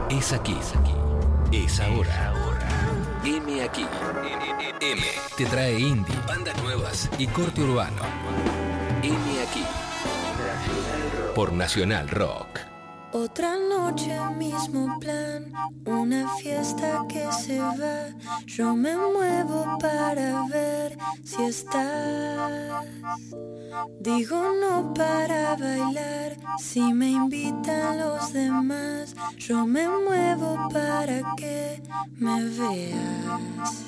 Es aquí. Es ahora. M aquí. M te trae indie, bandas nuevas y corte urbano. M aquí. Por Nacional Rock. Otra noche, mismo plan, una fiesta que se va. Yo me muevo para ver si estás. Digo no para bailar, si me invitan los demás. Yo me muevo para que me veas.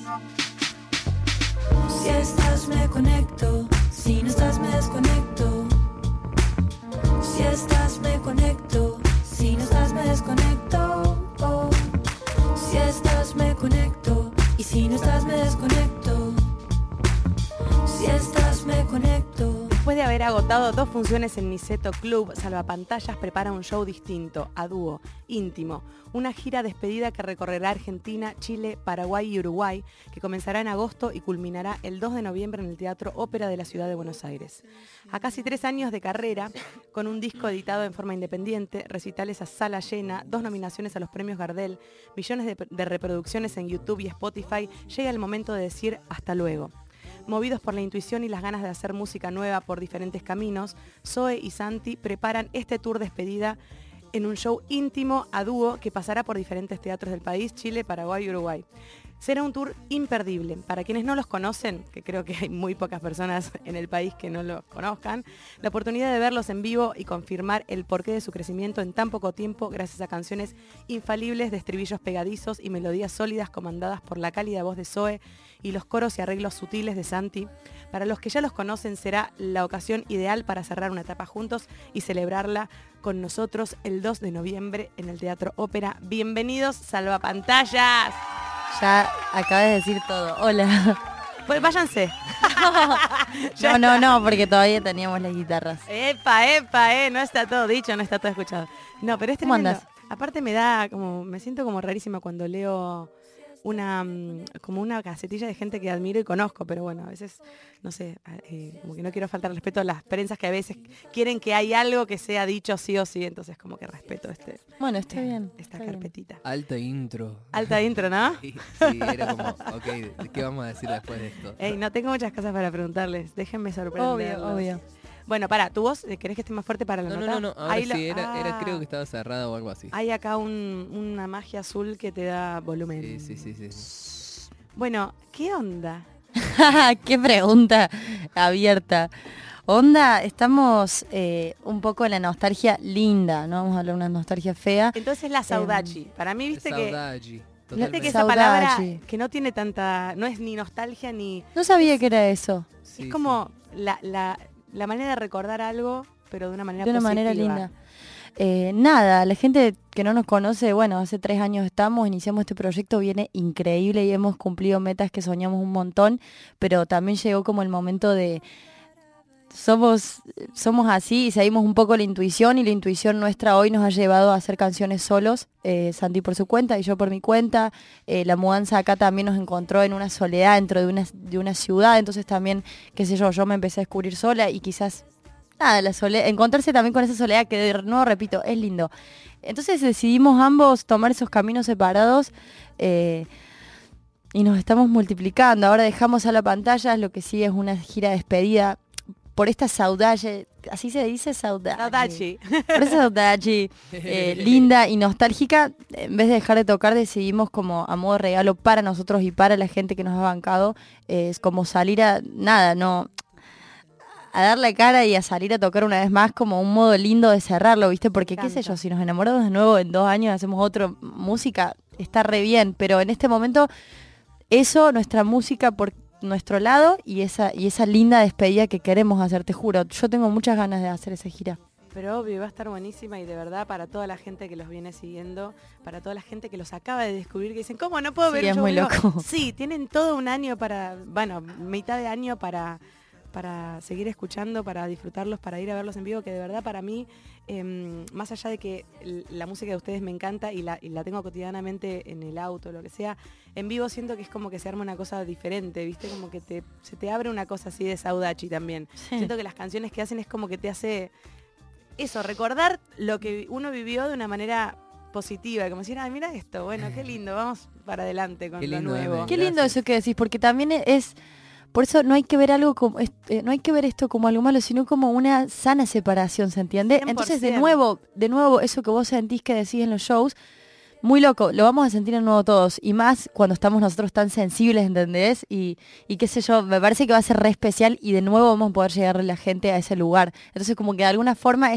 Si estás me conecto, si no estás me desconecto. Si estás me conecto, si no estás me desconecto. Oh. Si estás me conecto, y si no estás me desconecto. Si estás me conecto. Después de haber agotado 2 funciones en Niceto Club, Salvapantallas prepara un show distinto, a dúo, íntimo. Una gira despedida que recorrerá Argentina, Chile, Paraguay y Uruguay, que comenzará en agosto y culminará el 2 de noviembre en el Teatro Ópera de la Ciudad de Buenos Aires. A casi 3 años de carrera, con un disco editado en forma independiente, recitales a sala llena, 2 nominaciones a los premios Gardel, millones de reproducciones en YouTube y Spotify, llega el momento de decir hasta luego. Movidos por la intuición y las ganas de hacer música nueva por diferentes caminos, Zoe y Santi preparan este tour despedida en un show íntimo a dúo que pasará por diferentes teatros del país, Chile, Paraguay y Uruguay. Será un tour imperdible. Para quienes no los conocen, que creo que hay muy pocas personas en el país que no los conozcan, la oportunidad de verlos en vivo y confirmar el porqué de su crecimiento en tan poco tiempo gracias a canciones infalibles de estribillos pegadizos y melodías sólidas comandadas por la cálida voz de Zoe y los coros y arreglos sutiles de Santi. Para los que ya los conocen será la ocasión ideal para cerrar una etapa juntos y celebrarla con nosotros el 2 de noviembre en el Teatro Ópera. Bienvenidos, Salvapantallas. Ya acabas de decir todo. Hola. Pues váyanse. No, porque todavía teníamos las guitarras. Epa, no está todo dicho, no está todo escuchado. No, pero es tremendo. Aparte me siento como rarísima cuando leo como una casetilla de gente que admiro y conozco, pero bueno, a veces, no sé, como que no quiero faltar respeto a las prensas que a veces quieren que hay algo que sea dicho sí o sí, entonces como que respeto Bueno, está bien. Esta carpetita. Bien. Alta intro, ¿no? Sí, era como, ok, ¿qué vamos a decir después de esto? Ey, no tengo muchas cosas para preguntarles, déjenme sorprenderlos. Obvio. Bueno, ¿tu voz querés que esté más fuerte para la nota? No, ahora sí, era creo que estaba cerrada o algo así. Hay acá una magia azul que te da volumen. Sí. Bueno, ¿qué onda? Qué pregunta abierta. Onda, estamos un poco en la nostalgia linda, no vamos a hablar de una nostalgia fea. Entonces la saudade. Para mí, viste que esa Saudade. palabra que no tiene tanta, no es ni nostalgia ni... No sabía que era eso. Sí, es como la manera de recordar algo, pero de una manera de una positiva. manera linda. Nada, la gente que no nos conoce, bueno, hace 3 años iniciamos este proyecto, viene increíble y hemos cumplido metas que soñamos un montón, pero también llegó como el momento de somos así y seguimos un poco la intuición, y la intuición nuestra hoy nos ha llevado a hacer canciones solos, Santi por su cuenta y yo por mi cuenta. La mudanza acá también nos encontró en una soledad dentro de una ciudad, entonces también, qué sé yo me empecé a descubrir sola y quizás nada, la soledad, encontrarse también con esa soledad que de nuevo repito, es lindo. Entonces decidimos ambos tomar esos caminos separados y nos estamos multiplicando. Ahora dejamos a la pantalla, lo que sigue es una gira de despedida por esta saudade, así se dice, saudade. Por esa saudade linda y nostálgica. En vez de dejar de tocar, decidimos como a modo de regalo para nosotros y para la gente que nos ha bancado, es como salir a dar la cara y a salir a tocar una vez más, como un modo lindo de cerrarlo, ¿viste? Porque qué sé yo, si nos enamoramos de nuevo en 2 años, hacemos otra música, está re bien, pero en este momento eso, nuestra música por nuestro lado y esa linda despedida que queremos hacer, te juro. Yo tengo muchas ganas de hacer esa gira. Pero obvio, va a estar buenísima y de verdad para toda la gente que los viene siguiendo, para toda la gente que los acaba de descubrir, que dicen, ¿cómo no puedo ver un show muy vivo? loco. Sí, tienen todo un año mitad de año para seguir escuchando, para disfrutarlos, para ir a verlos en vivo, que de verdad para mí, más allá de que la música de ustedes me encanta y la tengo cotidianamente en el auto, lo que sea, en vivo siento que es como que se arma una cosa diferente, ¿viste? Como que se te abre una cosa así de saudachi también. Sí. Siento que las canciones que hacen es como que te hace eso, recordar lo que uno vivió de una manera positiva, como decir, ay, mira esto, bueno, qué lindo, vamos para adelante con Qué lo lindo, nuevo. Eme. Qué lindo Gracias. eso que decís, porque también es, por eso no hay que ver algo como, no hay que ver esto como algo malo, sino como una sana separación, ¿se entiende? 100%. Entonces de nuevo, eso que vos sentís que decís en los shows, muy loco, lo vamos a sentir de nuevo todos, y más cuando estamos nosotros tan sensibles, ¿entendés? Y qué sé yo, me parece que va a ser re especial y de nuevo vamos a poder llegarle a la gente a ese lugar. Entonces como que de alguna forma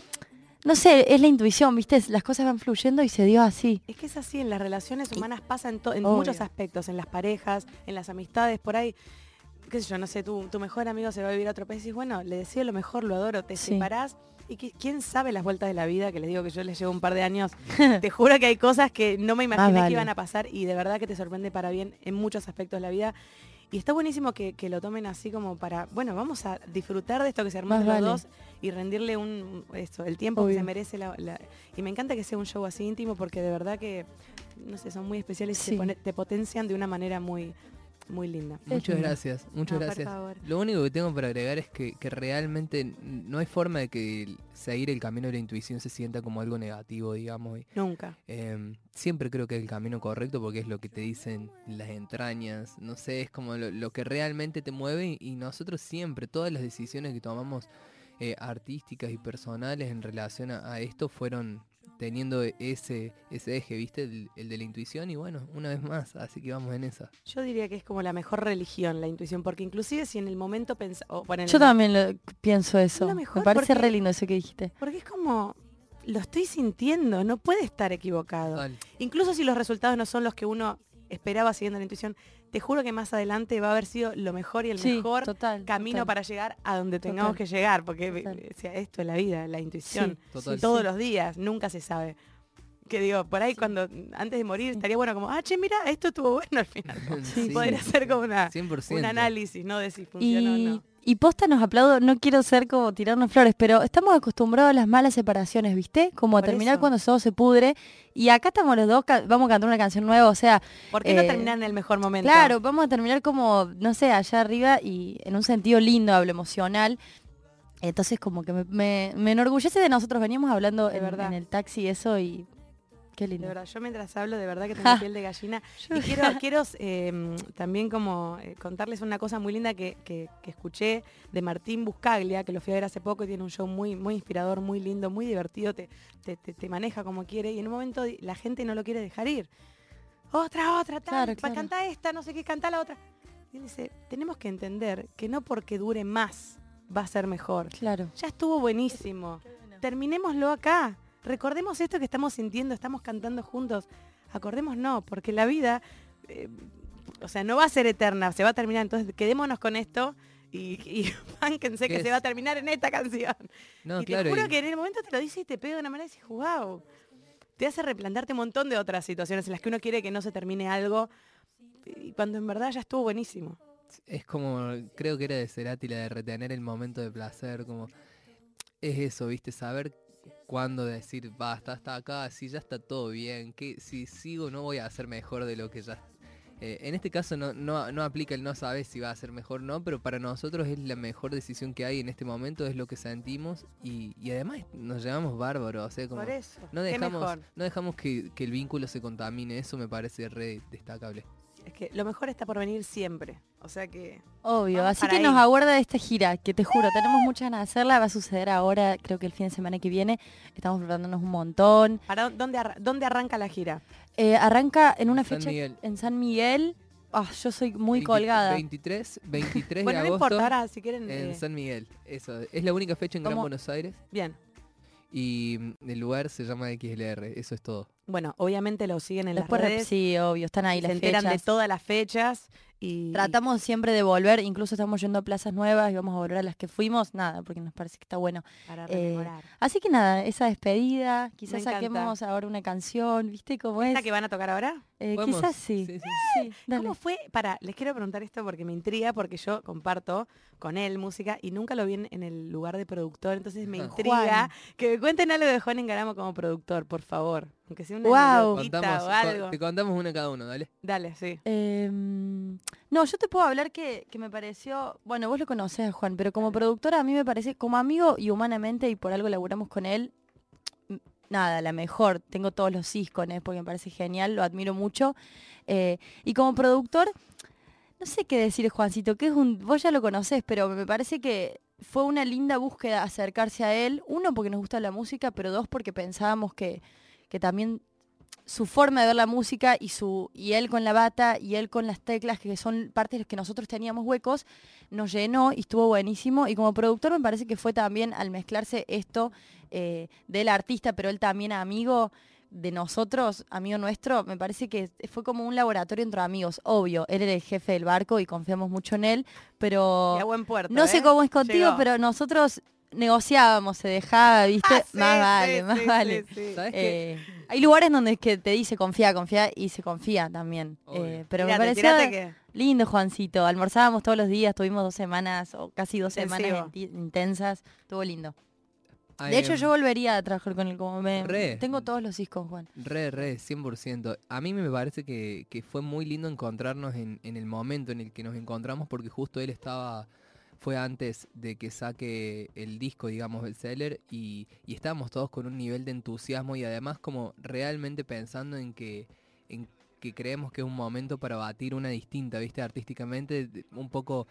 no sé, es la intuición, ¿viste? Las cosas van fluyendo y se dio así. Es que es así, en las relaciones humanas pasa en Obvio. muchos aspectos, en las parejas, en las amistades, por ahí, qué sé yo, no sé, tu mejor amigo se va a vivir a otro país y dices, bueno, le deseo lo mejor, lo adoro, te Sí. separás. Y quién sabe las vueltas de la vida, que les digo que yo les llevo un par de años. Te juro que hay cosas que no me imaginé vale. que iban a pasar y de verdad que te sorprende para bien en muchos aspectos de la vida. Y está buenísimo que lo tomen así como para, bueno, vamos a disfrutar de esto que se armó Más entre los vale. dos y rendirle el tiempo que Obvio. se merece. Y me encanta que sea un show así íntimo porque de verdad que, no sé, son muy especiales y Sí. te potencian de una manera muy, muy linda. Muchas lindo. gracias, muchas No, por gracias. favor. Lo único que tengo para agregar es que realmente no hay forma de que seguir el camino de la intuición se sienta como algo negativo, digamos. Nunca. Siempre creo que es el camino correcto porque es lo que te dicen las entrañas, no sé, es como lo que realmente te mueve y nosotros siempre, todas las decisiones que tomamos artísticas y personales en relación a esto fueron teniendo ese eje, ¿viste? El de la intuición y bueno, una vez más, así que vamos en esa. Yo diría que es como la mejor religión, la intuición, porque inclusive si en el momento Yo también pienso eso. lo mejor Me parece porque- re lindo eso que dijiste. Porque es como, lo estoy sintiendo, no puede estar equivocado. Total. Incluso si los resultados no son los que uno esperaba siguiendo la intuición, te juro que más adelante va a haber sido lo mejor y el Sí, mejor total, camino total. para llegar a donde tengamos Total. que llegar, porque Total. o sea, esto es la vida, la intuición. Sí, Total. sí, Todos sí. los días, nunca se sabe. Que digo, por ahí cuando antes de morir estaría bueno como, che, mira, esto estuvo bueno al final. Sí, Podría ser como 100%. un análisis, ¿no? De si funciona o no. Y posta nos aplaudo, no quiero ser como tirarnos flores, pero estamos acostumbrados a las malas separaciones, ¿viste? Como a Por terminar eso. cuando todo se pudre. Y acá estamos los dos, vamos a cantar una canción nueva, o sea, ¿Por qué no Eh, terminar en el mejor momento? claro, vamos a terminar como, no sé, allá arriba y en un sentido lindo, hablo emocional. Entonces como que me enorgullece de nosotros, veníamos hablando De en, verdad. en el taxi eso y qué lindo. De verdad, yo mientras hablo, de verdad que tengo piel de gallina. Y quiero también como contarles una cosa muy linda que escuché de Martín Buscaglia, que lo fui a ver hace poco y tiene un show muy, muy inspirador, muy lindo, muy divertido, te maneja como quiere y en un momento la gente no lo quiere dejar ir. Otra, tal, Claro, claro. canta esta, no sé qué, canta la otra. Y él dice, tenemos que entender que no porque dure más va a ser mejor. Claro. Ya estuvo buenísimo. Terminémoslo acá. Recordemos esto que estamos sintiendo, estamos cantando juntos. Acordémonos, porque la vida, o sea, no va a ser eterna, se va a terminar. Entonces, quedémonos con esto y bánquense ¿Qué que es? se va a terminar en esta canción. No, y claro. te juro y- que en el momento te lo dice y te pega de una manera y dices, wow. Te hace replantearte un montón de otras situaciones en las que uno quiere que no se termine algo y cuando en verdad ya estuvo buenísimo. Es como, creo que era de Cerati la de retener el momento de placer, como es eso, ¿viste? Saber cuándo decir, basta, hasta acá, si ya está todo bien, que si sigo no voy a hacer mejor de lo que ya. En este caso no aplica el no sabes si va a ser mejor o no, pero para nosotros es la mejor decisión que hay en este momento, es lo que sentimos y además nos llevamos bárbaros, o sea, como Por eso. no qué dejamos, mejor. no dejamos que el vínculo se contamine, eso me parece re destacable. Es que lo mejor está por venir siempre. O sea que Obvio, Vamos así para que nos ahí. aguarda esta gira, que te juro, tenemos muchas ganas de hacerla, va a suceder ahora, creo que el fin de semana que viene, estamos preparándonos un montón. ¿para dónde arranca la gira? Arranca en una San fecha Miguel. en San Miguel. Yo soy muy 20 colgada. 23 Bueno, de no agosto importa, ahora si quieren. en San Miguel. Eso, es la única fecha en Gran ¿Cómo? Buenos Aires Bien. y el lugar se llama XLR, eso es todo. Bueno, obviamente lo siguen en Después, las redes. sí, obvio, están ahí se las enteran fechas. de todas las fechas y Tratamos siempre de volver, incluso estamos yendo a plazas nuevas y vamos a volver a las que fuimos, nada, porque nos parece que está bueno. para Eh, rememorar. Así que nada, esa despedida, quizás encanta. saquemos ahora una canción, ¿viste cómo es? ¿Esta que van a tocar ahora? ¿Podemos? Quizás sí. Sí, sí. Sí, dale. ¿Cómo fue? Les quiero preguntar esto porque me intriga, porque yo comparto con él música y nunca lo vi en el lugar de productor, entonces me Ah. intriga Juan. que me cuenten algo de Juan Engaramo como productor, por favor. Aunque sea una Guau. anécdotita o algo. Te contamos una cada uno, dale. Dale, sí. No, yo te puedo hablar que me pareció, bueno, vos lo conocés a Juan, pero como productora a mí me parece, como amigo y humanamente, y por algo laburamos con él, nada, la mejor. Tengo todos los CDs con él porque me parece genial, lo admiro mucho. Y como productor, no sé qué decir, Juancito, que vos ya lo conocés, pero me parece que fue una linda búsqueda acercarse a él. Uno, porque nos gusta la música, pero dos, porque pensábamos que también su forma de ver la música y él con la bata y él con las teclas, que son partes de las que nosotros teníamos huecos, nos llenó y estuvo buenísimo. Y como productor me parece que fue también, al mezclarse esto del artista, pero él también amigo de nosotros, amigo nuestro, me parece que fue como un laboratorio entre amigos. Obvio, él era el jefe del barco y confiamos mucho en él, pero Y a buen puerto, no sé cómo es contigo, Llegó. pero nosotros negociábamos, se dejaba, ¿viste? Sí, Más vale, sí, más sí, vale. sí. ¿Sabes qué? Hay lugares donde es que te dice confía y se confía también. Obvio. Pero Tirate, me pareció tirate que- lindo, Juancito. Almorzábamos todos los días, tuvimos 2 semanas o casi 2 Intensivo. semanas intensas. Estuvo lindo. Ay, De hecho, yo volvería a trabajar con él como Re. tengo todos los CDs con Juan. Re, 100%. A mí me parece que fue muy lindo encontrarnos en el momento en el que nos encontramos, porque justo él fue antes de que saque el disco, digamos, el seller, y estábamos todos con un nivel de entusiasmo y además como realmente pensando en que creemos que es un momento para batir una distinta, ¿viste? Artísticamente, un poco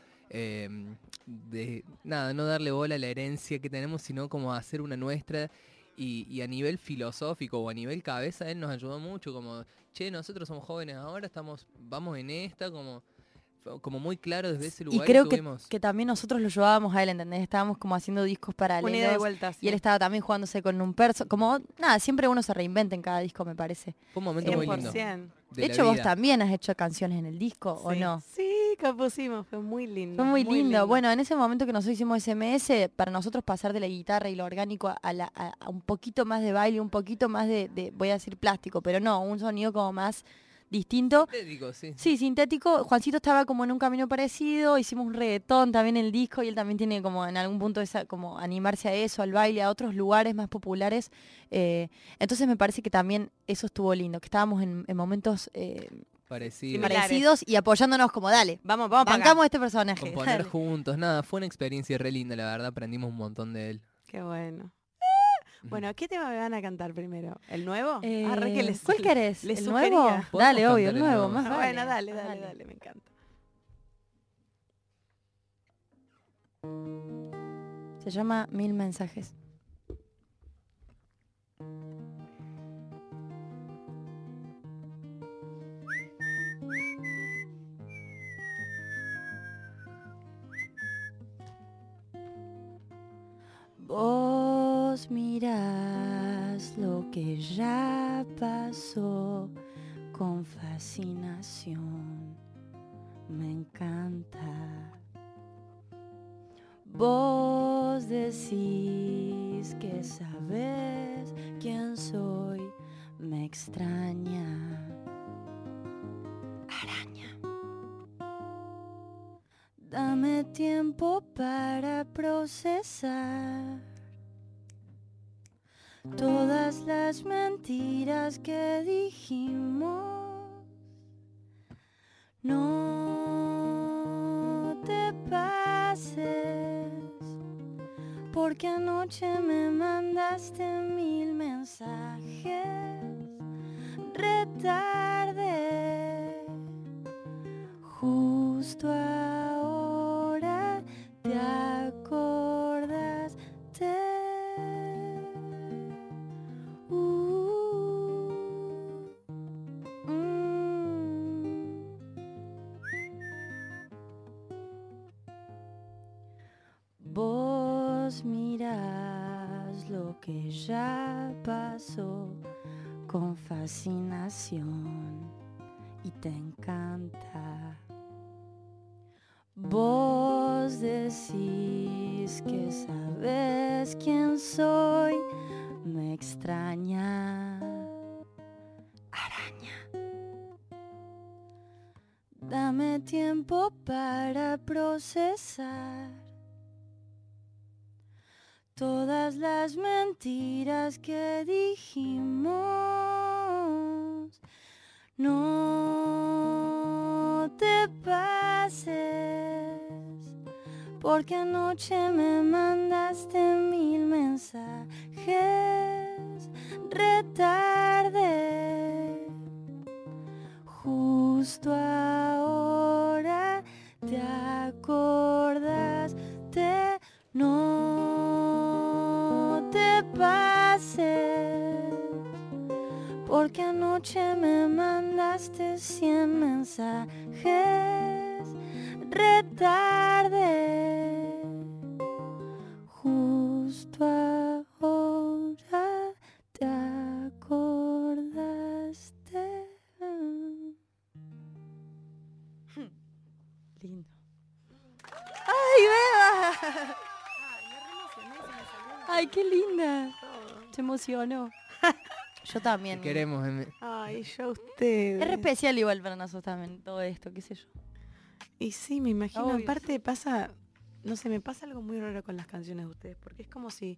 de nada, no darle bola a la herencia que tenemos, sino como hacer una nuestra. Y a nivel filosófico o a nivel cabeza, él nos ayudó mucho, como, che, nosotros somos jóvenes ahora, vamos en esta, como muy claro desde ese Y lugar. creo tuvimos... que también nosotros lo llevábamos a él, ¿entendés? Estábamos como haciendo discos Una ida y paralelos. vuelta. Y él estaba también jugándose con un como, nada, siempre uno se reinventa en cada disco, me parece. Fue un momento muy lindo. 100%. De De la hecho, vos vida. también has hecho canciones en el disco, ¿o Sí. no? Sí, compusimos, fue muy lindo. Fue muy lindo. Bueno, en ese momento que nosotros hicimos SMS, para nosotros pasar de la guitarra y lo orgánico a un poquito más de baile, un poquito más de, voy a decir plástico, pero no, un sonido como más distinto. Sintético, sí. Sí, sintético. Juancito estaba como en un camino parecido, hicimos un reggaetón también en el disco y él también tiene como en algún punto como animarse a eso, al baile, a otros lugares más populares. Entonces me parece que también eso estuvo lindo, que estábamos en momentos Parecido. Similares. parecidos y apoyándonos como, dale, Vamos para acá. bancamos este personaje. Componer dale. juntos, nada, fue una experiencia re linda, la verdad, aprendimos un montón de él. Qué bueno. Bueno, ¿qué tema me van a cantar primero? ¿El nuevo? ¿Cuál querés? les ¿El sugería. nuevo? Podemos Dale, obvio, cantar el el nuevo. nuevo. Más Ah, vale, bueno, dale, más dale, vale. dale, me encanta. Se llama 1000 mensajes. Vos mirás lo que ya pasó con fascinación, me encanta. Vos decís que sabes quién soy, me extraña. Araña. Dame tiempo para procesar todas las mentiras que dijimos. No te pases, porque anoche me mandaste 1000 mensajes. Retardé, justo ahora te acordaste. Vos mirás lo que ya pasó con fascinación y te encanta. Vos decís que sabes quién soy, me extraña. Araña. Dame tiempo para procesar todas las mentiras que dijimos. No te pases, porque anoche me mandaste 1000 mensajes. retarde. Justo ahora te acordaste, no te pases, porque anoche me mandaste 100 mensajes. Retarde, justo ahora te acordaste. Lindo. ¡Ay, Beba! ¡Ay, qué linda! Se emocionó. Yo también. Te queremos, Ay, yo a ustedes. Es re especial igual para nosotros también, todo esto, qué sé yo. Y sí, me imagino. Obvio, Aparte pasa, no sé, me pasa algo muy raro con las canciones de ustedes, porque es como si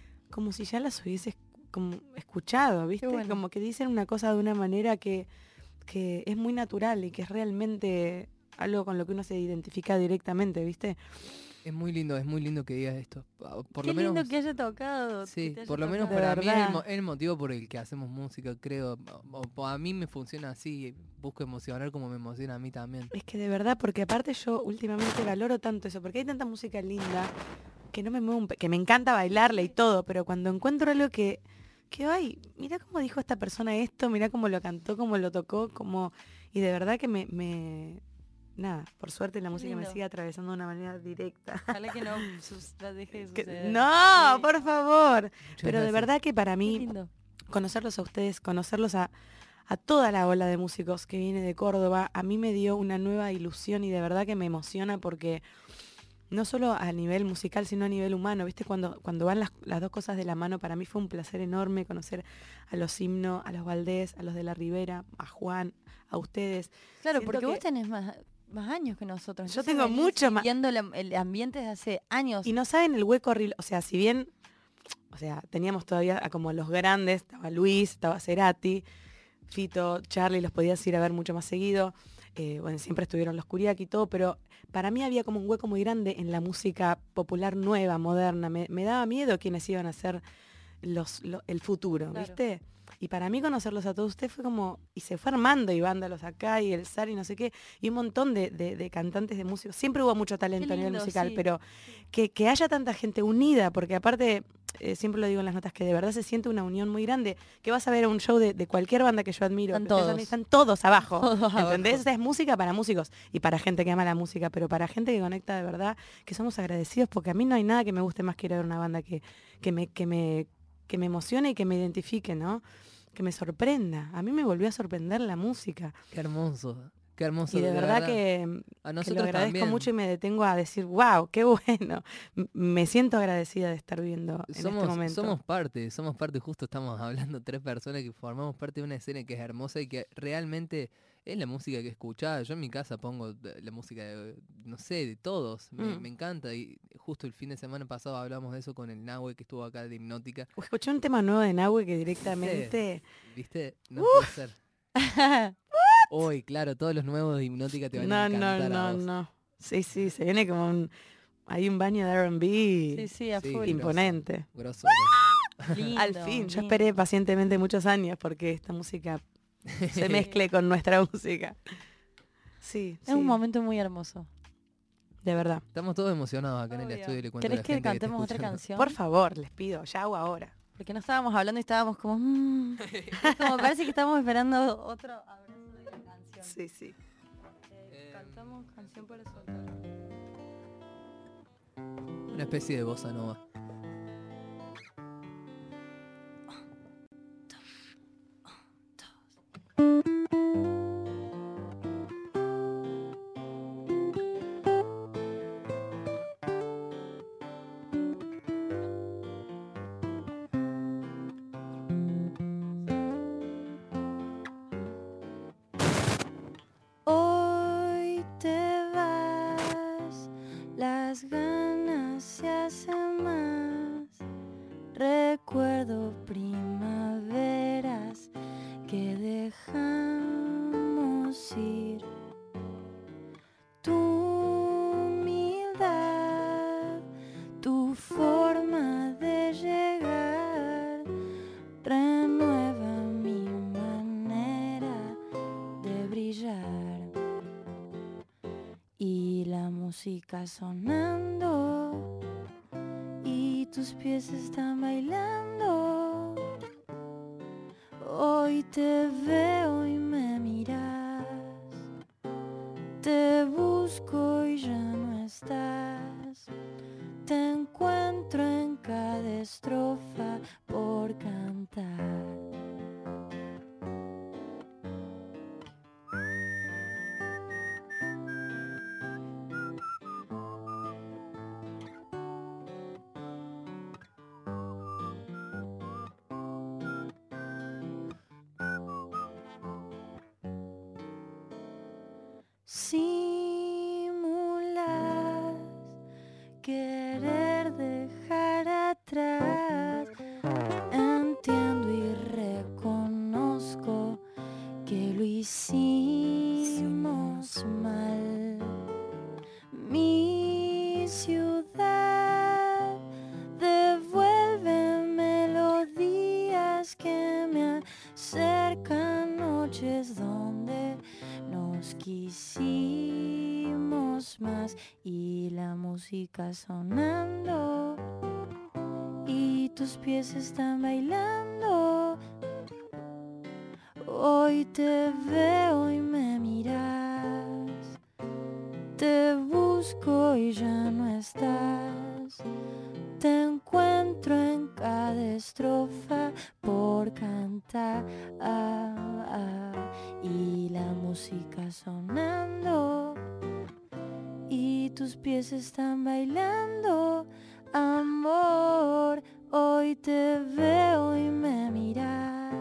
ya las hubieses como escuchado, ¿viste? Qué bueno. Como que dicen una cosa de una manera que es muy natural y que es realmente algo con lo que uno se identifica directamente, ¿viste? Es muy lindo que digas esto. Por Qué lo menos, lindo que haya tocado. sí, que te haya por lo menos tocado. De para mí es verdad. el motivo por el que hacemos música, creo. A mí me funciona así, busco emocionar como me emociona a mí también. Es que de verdad, porque aparte yo últimamente valoro tanto eso, porque hay tanta música linda que no me muevo que me encanta bailarle y todo, pero cuando encuentro algo que ay, mira cómo dijo esta persona esto, mira cómo lo cantó, cómo lo tocó, y de verdad que nada, por suerte la música me lindo. sigue atravesando de una manera directa. Ojalá que no la deje de Que- suceder. no, Sí. por favor. Muchas Pero de gracias. verdad que para Qué mí lindo. conocerlos a ustedes, conocerlos a toda la ola de músicos que viene de Córdoba, a mí me dio una nueva ilusión y de verdad que me emociona porque no solo a nivel musical, sino a nivel humano, ¿viste? Cuando van las dos cosas de la mano, para mí fue un placer enorme conocer a los Himno, a los Valdés, a los de la Ribera, a Juan, a ustedes. Claro, Siento porque vos que- tenés más años que nosotros. Yo entonces tengo venís mucho más. viviendo el ambiente desde hace años. Y no saben el hueco horrible, o sea, si bien, o sea, teníamos todavía a como los grandes, estaba Luis, estaba Cerati, Fito, Charlie, los podías ir a ver mucho más seguido. Bueno, siempre estuvieron los Kuriaki y todo, pero para mí había como un hueco muy grande en la música popular nueva, moderna. Me daba miedo quienes iban a ser el futuro, Claro. ¿viste? Y para mí conocerlos a todos ustedes fue como, y se fue armando, y Vándalos acá, y el Zar, y no sé qué, y un montón de cantantes de músicos. Siempre hubo mucho talento Qué a nivel lindo, musical, sí. pero que haya tanta gente unida, porque aparte, siempre lo digo en las notas, que de verdad se siente una unión muy grande, que vas a ver un show de cualquier banda que yo admiro, Están que ustedes todos. están todos abajo, Todos ¿entendés? abajo. Esa es música para músicos, y para gente que ama la música, pero para gente que conecta de verdad, que somos agradecidos, porque a mí no hay nada que me guste más que ir a ver una banda que me emocione y que me identifique, ¿no? Que me sorprenda. A mí me volvió a sorprender la música. Qué hermoso, qué hermoso. Y de verdad que a lo nosotros agradezco también. mucho y me detengo a decir, wow, qué bueno. Me siento agradecida de estar viviendo en este momento. Somos parte, justo estamos hablando 3 personas que formamos parte de una escena que es hermosa y que realmente es la música que escuchaba. Yo en mi casa pongo la música de, no sé, de todos, me encanta. Y justo el fin de semana pasado hablamos de eso con el Nahue que estuvo acá de Hipnótica. Escuché un tema nuevo de Nahue que directamente... ¿Viste? No puede ser. Hoy, claro, todos los nuevos de Hipnótica te van a encantar a vos. No. Sí, se viene como hay un baño de R&B Sí, sí, a Sí, full. imponente. Grosso. Lindo, Al fin, yo lindo. esperé pacientemente muchos años porque esta música se mezcle con nuestra música. Sí, Es un momento muy hermoso. de verdad. Estamos todos emocionados acá en el Obvio. estudio y le cuento a ¿Querés la que gente está cantemos otra escuchando. canción? Por favor, les pido, ya hago ahora. Porque no estábamos hablando y estábamos como... Es como parece que estamos esperando otro abrazo de la canción. Sí. Cantamos canción para soltar. Una especie de bossa nova. Hoy te vas, las ganas se hacen más. Recuerdo primaveras que dejamos ir. Tu humildad, tu forma de llegar, renueva música sonando y tus pies están bailando. Hoy te veo y me miras, te busco y ya no estás. Te encuentro en cada estrofa por cantar. Simulas querer dejar atrás. Entiendo y reconozco que lo hicimos mal. Mi ciudad devuelve melodías que me acercan, noches donde nos quisimos más y la música sonando y tus pies están bailando. Hoy te veo y me miras, te busco y ya no estás. Te encuentro en cada estrofa por cantar. Y la música sonando y tus pies están bailando. Amor, hoy te veo y me miras,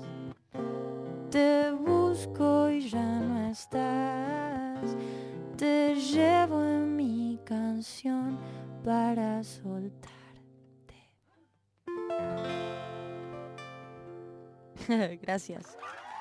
te busco y ya no estás. Te llevo en mi canción para soltarte. Gracias.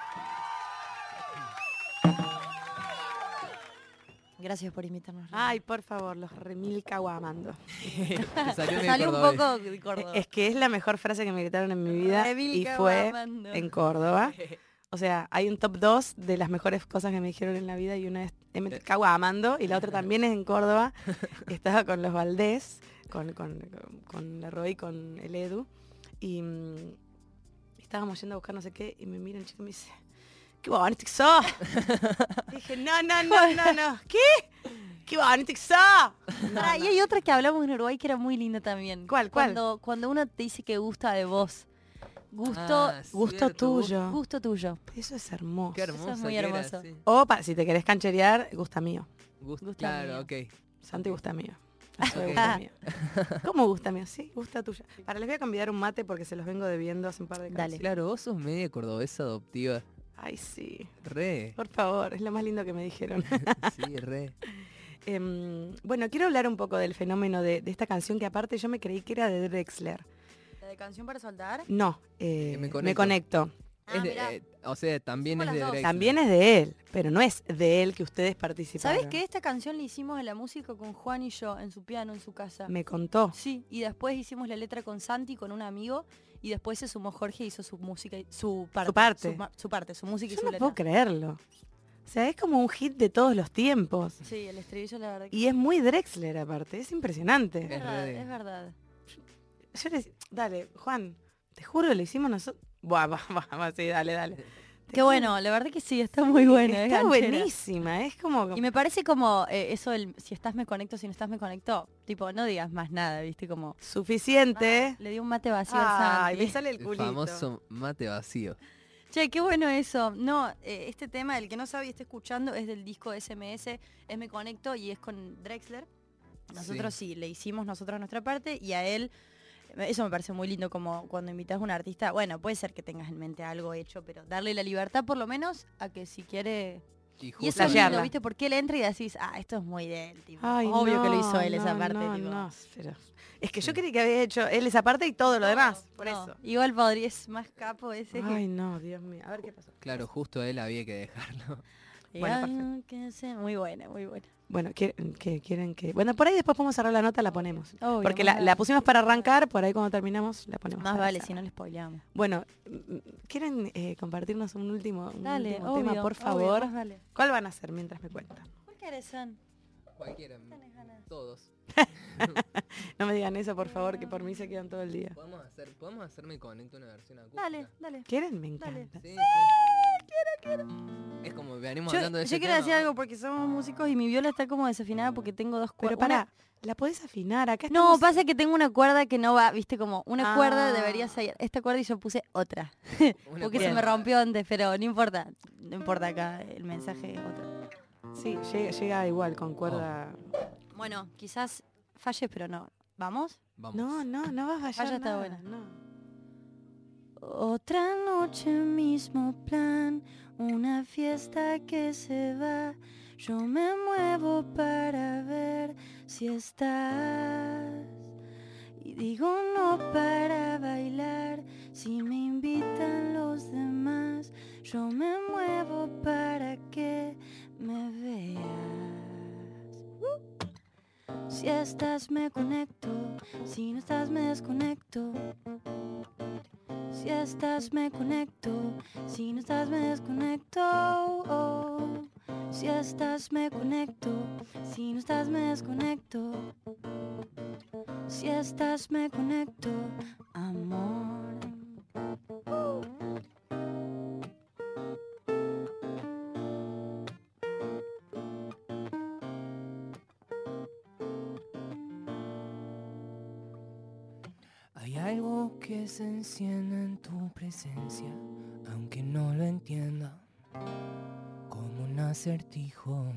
Gracias por invitarnos. Ay, por favor, los remil caguamando. Te salió medio Salió un cordobés. poco de Córdoba. Es que es la mejor frase que me gritaron en mi vida Remil y fue caguamando. en Córdoba. O sea, hay un top 2 de las mejores cosas que me dijeron en la vida y una es me cago amando y la otra también es en Córdoba. Estaba con los Valdés, con la Roy, con el Edu y estábamos yendo a buscar no sé qué y me mira el chico y me dice, ¡qué bonito que sos! Dije, no. ¿Qué? ¡Qué bonito que sos! No, Y hay otra que hablamos en Uruguay que era muy linda también. ¿Cuál? Cuando uno te dice que gusta de vos. Gusto gusto cierto, tuyo. Gusto tuyo. Eso es hermoso. Qué hermoso. es muy que era, hermoso. sí. O si te querés cancherear, gusta mío. Gusta Claro, mío. ok. Santi Ok. gusta mío. Eso Ok. gusta mío. ¿Cómo gusta mío? Sí, gusta tuya. Para les voy a convidar un mate porque se los vengo debiendo hace un par de Dale. canciones. Claro, vos sos media cordobesa adoptiva. Ay, sí. Re. Por favor, es lo más lindo que me dijeron. Sí, re. Bueno, quiero hablar un poco del fenómeno de esta canción que aparte yo me creí que era de Drexler. ¿La de canción para soltar? No, Me me conecto. Ah, Es de- mirá. o sea, también Hicimos es de las dos. Drexler. También es de él, pero no es de él que ustedes participaron. ¿Sabes que esta canción la hicimos en la música con Juan y yo, en su piano, en su casa? Me contó. Sí, y después hicimos la letra con Santi, con un amigo, y después se sumó Jorge y hizo su música, su parte. Su música y Yo su no letra. puedo creerlo. O sea, es como un hit de todos los tiempos. Sí, el estribillo la verdad que Y es muy Drexler aparte, es impresionante. es Es verdad, re. es verdad. Yo le dale, Juan, te juro, lo hicimos nosotros. Buah, sí, dale. Qué bueno, la verdad que sí, está muy buena. Está es ganchera. buenísima, es como... Y me parece como eso del si estás me conecto, si no estás me conecto, tipo, no digas más nada, ¿viste? Como Suficiente. le di un mate vacío al Ay, Santi. me sale el El culito. famoso mate vacío. Che, qué bueno eso. No, este tema, el que no sabe y está escuchando, es del disco SMS, es Me Conecto y es con Drexler. Nosotros sí, le hicimos nosotros nuestra parte y a él, eso me parece muy lindo como cuando invitas a un artista, bueno, puede ser que tengas en mente algo hecho, pero darle la libertad por lo menos a que si quiere... Y Y justo eso es lindo, Flashearla. ¿viste? Porque él entra y decís, esto es muy de él, tipo. Ay, Obvio que lo no, hizo él esa no, parte, no, tipo. no, pero es que yo creí que había hecho él esa parte y todo lo demás, por No, eso. igual podría, es más capo ese. Ay, no, Dios mío. A ver qué pasó. Claro, justo a él había que dejarlo. Bueno, Ay, que sé, muy buena, muy buena. Bueno, quieren que... Bueno, por ahí después podemos cerrar la nota, la ponemos. Obvio, Porque más la vale. pusimos para arrancar, por ahí cuando terminamos la ponemos. Más para vale, cerrar. si no le spoileamos. Bueno, ¿quieren compartirnos un último Dale, tema, obvio, por obvio, favor? más vale. ¿Cuál van a hacer mientras me cuentan? ¿Cuál querés, San? Cualquiera, todos. No me digan eso, por favor, que por mí se quedan todo el día. Podemos hacer Me Conecto una versión acústica. Dale. ¿Quieren? Me Dale. encanta. Sí. Quiero. Es como venimos Yo, hablando de yo ese quiero tema. decir algo porque somos músicos y mi viola está como desafinada porque tengo dos Pero cuerdas. pará, la podés afinar. Acá No, estamos... pasa que tengo una cuerda que no va, viste, como una cuerda Ah. debería ser esta cuerda y yo puse otra. Una Porque se cuerda. me rompió antes, pero no importa. No importa acá, el mensaje es otro. Sí, llega igual, con cuerda... Bueno, quizás falle, pero no. ¿Vamos? Vamos. No vas a fallar Falla está nada, buena. no. Otra noche, mismo plan, una fiesta que se va. Yo me muevo para ver si estás. Y digo no para bailar, si me invitan los demás. Yo me muevo para que me veas. Si estás me conecto, si no estás me desconecto. Si estás me conecto, si no estás me desconecto. Oh. Si estás me conecto, si no estás me desconecto. Si estás me conecto, amor. Hay algo que se enciende en tu presencia, aunque no lo entienda, como un acertijo.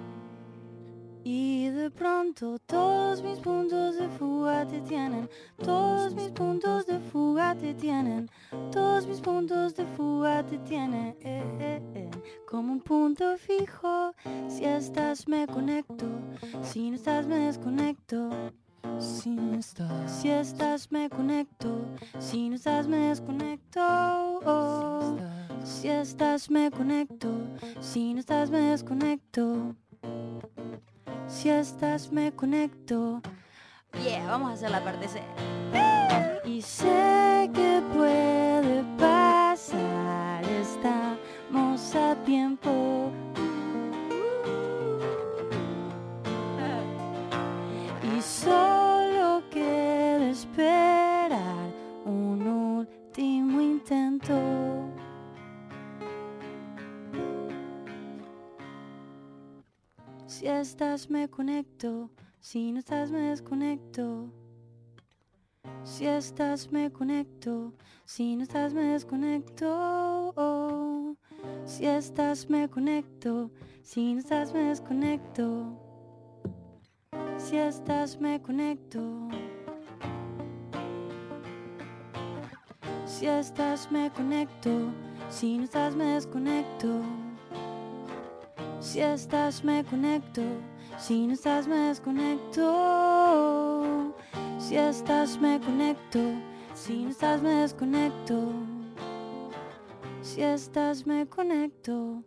Y de pronto todos mis puntos de fuga te tienen. Todos mis puntos de fuga te tienen. Todos mis puntos de fuga te tienen. Como un punto fijo. Si estás me conecto, si no estás me desconecto. Si no estás, Si estás me conecto, si no estás me desconecto. Oh. Si estás me conecto, si no estás me desconecto. Si estás me conecto. Yeah, vamos a hacer la parte C. Y sé que puede pasar, estamos a tiempo. Y solo queda esperar un último intento. Si estás me conecto, si no estás me desconecto. Si estás me conecto, si no estás me desconecto. Oh. Si estás me conecto, si no estás me desconecto. Si estás me conecto. Si estás me conecto, si no estás me desconecto. Si estás me conecto, si no estás me desconecto. Si estás me conecto, si no estás me desconecto. Si estás me conecto.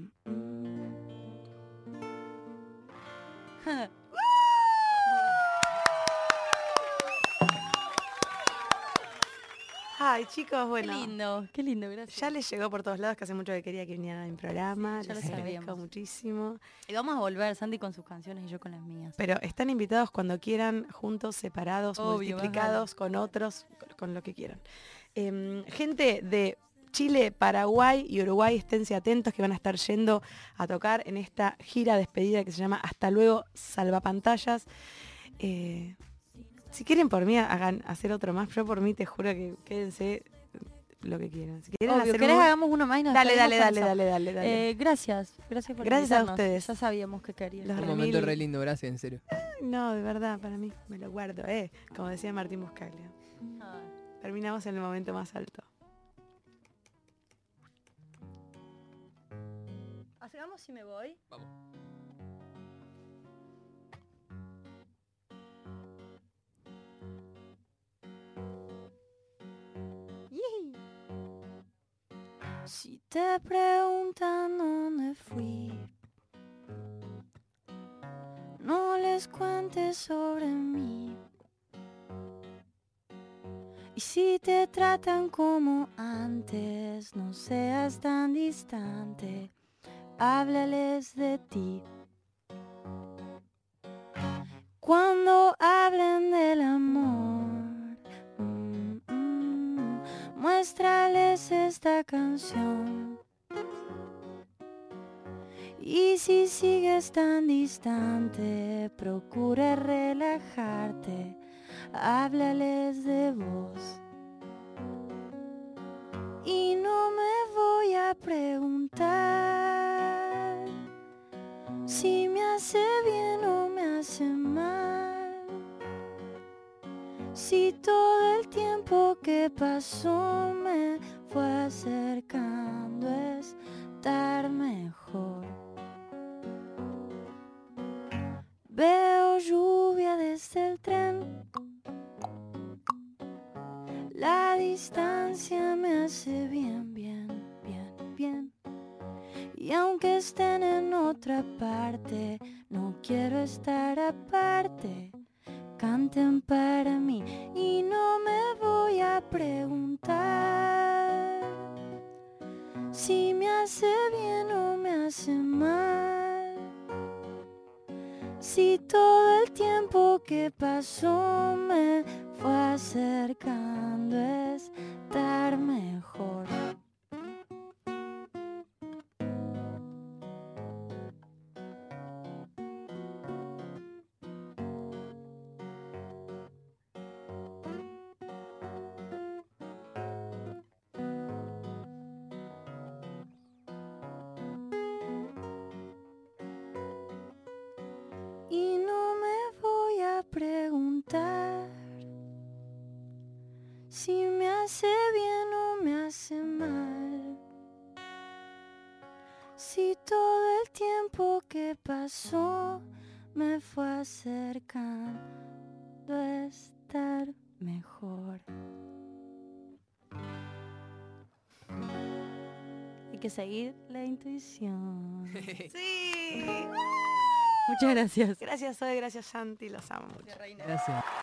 Ay, chicos, bueno. Qué lindo, gracias. Ya les llegó por todos lados, que hace mucho que quería que vinieran a mi programa. Ya Les lo agradezco sabíamos. muchísimo. Y vamos a volver, Sandy con sus canciones y yo con las mías. Pero están invitados cuando quieran, juntos, separados, Obvio, multiplicados, con otros, con lo que quieran. Gente de Chile, Paraguay y Uruguay, esténse atentos que van a estar yendo a tocar en esta gira despedida que se llama Hasta luego, Salvapantallas. Si quieren por mí hacer otro más, yo por mí te juro que quédense lo que quieran. Si quieren Obvio, hacer ¿querés uno- hagamos uno más y nos Dale, despedimos con eso? dale. Gracias por Gracias a invitarnos. ustedes. Ya sabíamos que querían. Los Un remil- momento re lindo, gracias, en serio. No, de verdad, para mí, me lo guardo, como decía Martín Buscaglia. Terminamos en el momento más alto. ¿Hagamos si me voy? Vamos. Si te preguntan dónde fui, no les cuentes sobre mí. Y si te tratan como antes, no seas tan distante, háblales de ti. Cuando hablen del amor, muéstrales esta canción. Y si sigues tan distante, procura relajarte, háblales de vos. Y no me voy a preguntar si me hace bien o me hace mal, si todo el tiempo que pasó me fue acercando a estar mejor. Veo lluvia desde el tren, la distancia me hace bien, bien, bien, bien. Y aunque estén en otra parte, no quiero estar aparte. Canten para mí y no me voy a preguntar si me hace bien o me hace mal, si todo el tiempo que pasó me fue acercando a estar mejor. Y no me voy a preguntar si me hace bien o me hace mal, si todo el tiempo que pasó me fue acercando a estar mejor. Hay que seguir la intuición. Sí. Muchas gracias. Gracias, Zoe, gracias, Santi, los amo mucho. Gracias.